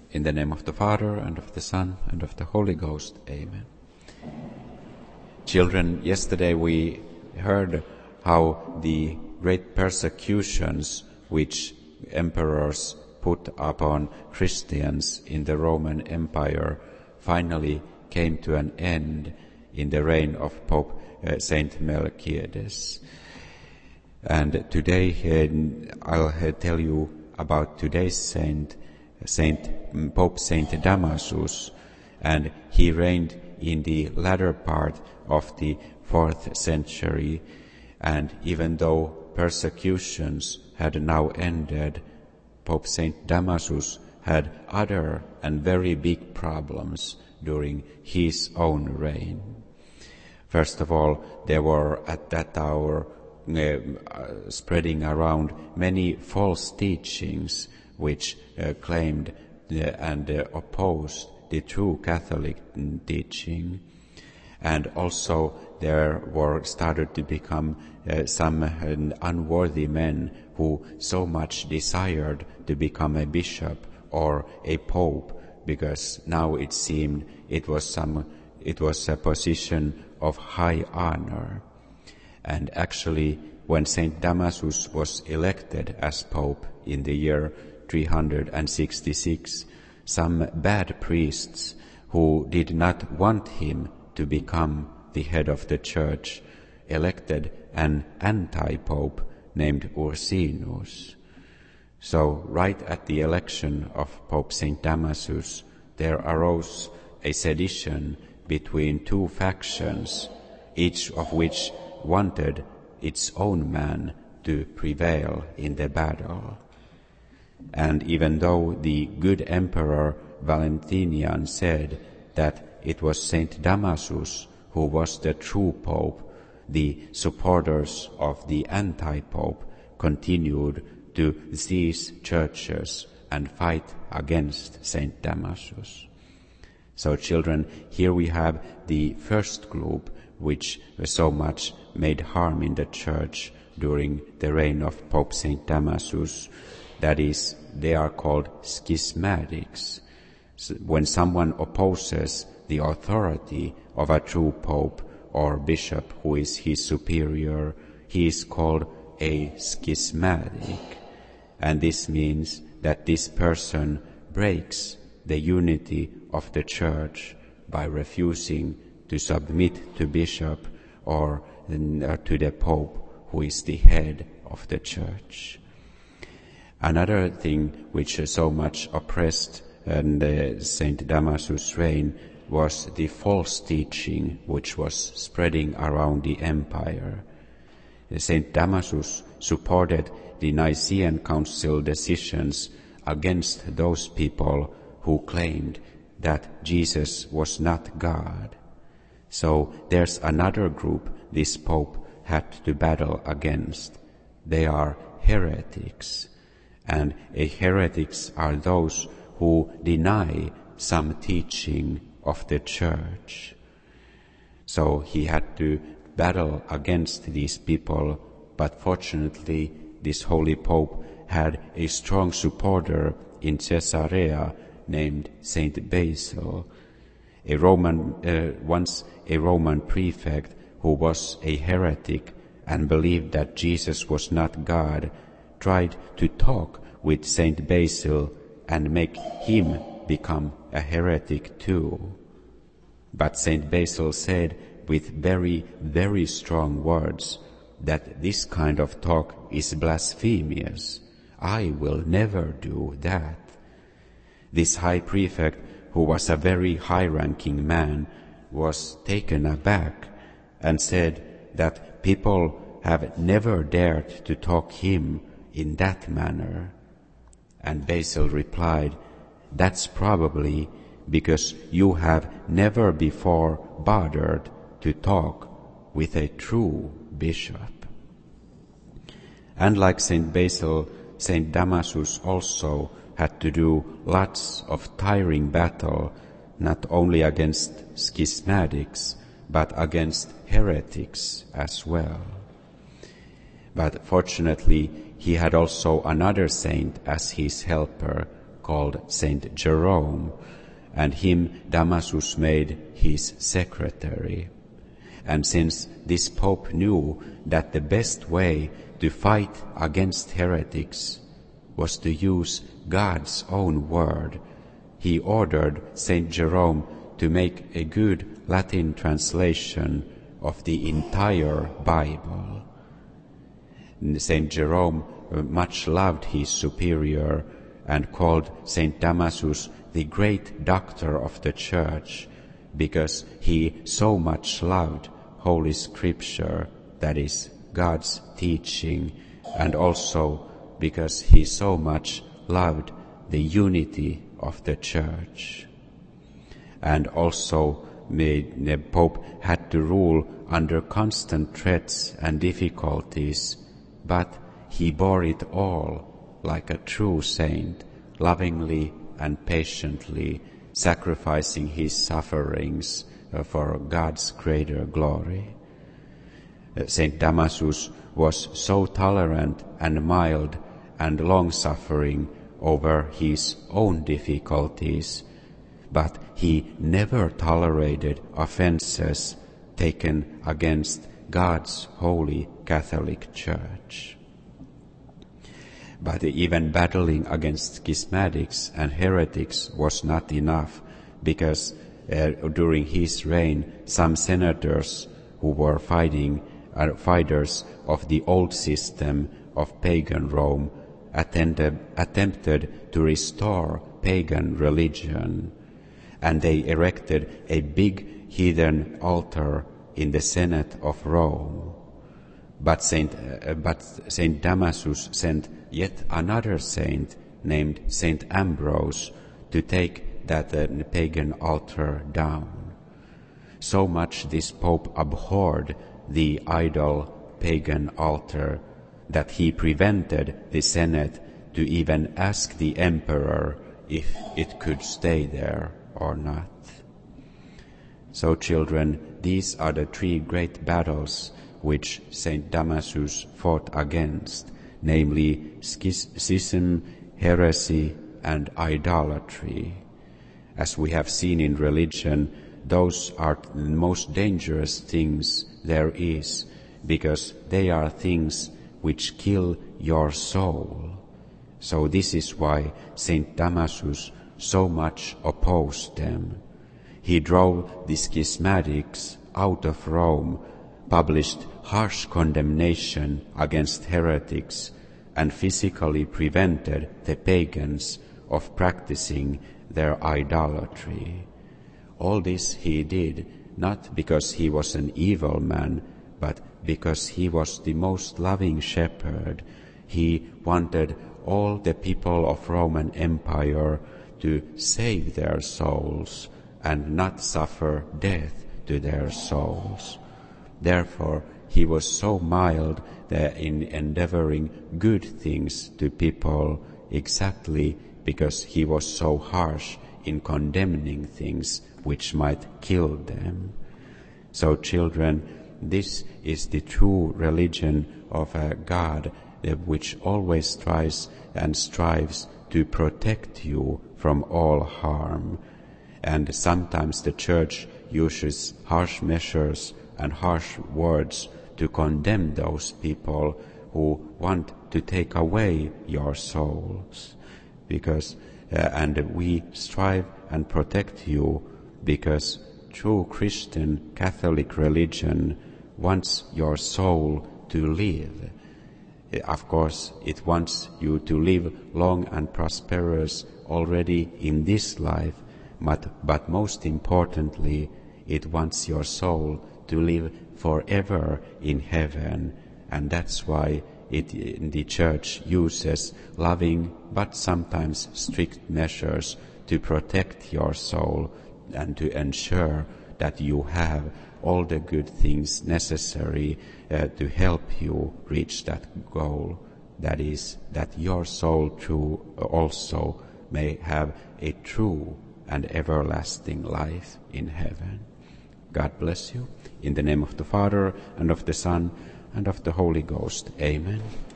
In the name of the Father, and of the Son, and of the Holy Ghost. Amen. Children, yesterday we heard how the great persecutions which emperors put upon Christians in the Roman Empire finally came to an end in the reign of Pope Saint Melchiades. And today I'll tell you about today's saint, Pope Saint Damasus, and he reigned in the latter part of the 4th century, and even though persecutions had now ended, Pope Saint Damasus had other and very big problems during his own reign. First of all, there were at that hour spreading around many false teachings which claimed and opposed the true Catholic teaching. And also there started to become some unworthy men who so much desired to become a bishop or a pope, because now it seemed it was a position of high honor. And actually, when Saint Damasus was elected as pope in the year 366, some bad priests who did not want him to become the head of the church elected an anti-pope named Ursinus. So right at the election of Pope Saint Damasus, there arose a sedition between two factions, each of which wanted its own man to prevail in the battle. And even though the good Emperor Valentinian said that it was Saint Damasus who was the true pope, the supporters of the anti-pope continued to seize churches and fight against Saint Damasus. So children, here we have the first group which so much made harm in the church during the reign of Pope Saint Damasus. That is, they are called schismatics. When someone opposes the authority of a true pope or bishop who is his superior, he is called a schismatic. And this means that this person breaks the unity of the church by refusing to submit to bishop or to the pope who is the head of the church. Another thing which so much oppressed Saint Damasus' reign was the false teaching which was spreading around the empire. Saint Damasus supported the Nicene Council decisions against those people who claimed that Jesus was not God. So there's another group this Pope had to battle against. They are heretics. And heretics are those who deny some teaching of the church. So he had to battle against these people, but fortunately this holy Pope had a strong supporter in Caesarea named Saint Basil, once a Roman prefect who was a heretic and believed that Jesus was not God, tried to talk with Saint Basil and make him become a heretic too. But Saint Basil said with very, very strong words that this kind of talk is blasphemous. I will never do that. This high prefect, who was a very high-ranking man, was taken aback and said that people have never dared to talk him in that manner. And Basil replied, "That's probably because you have never before bothered to talk with a true bishop." And like Saint Basil, Saint Damasus also had to do lots of tiring battle, not only against schismatics, but against heretics as well. But fortunately, he had also another saint as his helper, called Saint Jerome, and him Damasus made his secretary. And since this Pope knew that the best way to fight against heretics was to use God's own word, he ordered Saint Jerome to make a good Latin translation of the entire Bible. Saint Jerome much loved his superior and called Saint Damasus the great doctor of the Church, because he so much loved Holy Scripture, that is, God's teaching, and also because he so much loved the unity of the Church. And also the Pope had to rule under constant threats and difficulties, but he bore it all like a true saint, lovingly and patiently, sacrificing his sufferings for God's greater glory. Saint Damasus was so tolerant and mild and long-suffering over his own difficulties, but he never tolerated offenses taken against God's holy Catholic Church. But even battling against schismatics and heretics was not enough, because during his reign some senators who were fighters of the old system of pagan Rome attempted to restore pagan religion, and they erected a big heathen altar in the Senate of Rome. But Saint Damasus sent yet another saint named Saint Ambrose to take that pagan altar down. So much this Pope abhorred the idol pagan altar that he prevented the Senate to even ask the emperor if it could stay there or not. So, children, these are the three great battles which Saint Damasus fought against, namely schism, heresy, and idolatry. As we have seen in religion, those are the most dangerous things there is, because they are things which kill your soul. So this is why Saint Damasus so much opposed them. He drove the schismatics out of Rome, published harsh condemnation against heretics, and physically prevented the pagans of practicing their idolatry. All this he did not because he was an evil man, but because he was the most loving shepherd. He wanted all the people of Roman Empire to save their souls and not suffer death to their souls. Therefore, he was so mild in endeavoring good things to people, exactly because he was so harsh in condemning things which might kill them. So, children, this is the true religion of a God which always tries and strives to protect you from all harm. And sometimes the Church uses harsh measures and harsh words to condemn those people who want to take away your souls, and we strive and protect you because true Christian Catholic religion wants your soul to live. Of course, it wants you to live long and prosperous already in this life, but most importantly, it wants your soul to live forever in heaven, and that's why the Church uses loving but sometimes strict measures to protect your soul and to ensure that you have all the good things necessary to help you reach that goal. That is, that your soul too also may have a true and everlasting life in heaven. God bless you. In the name of the Father, and of the Son, and of the Holy Ghost. Amen.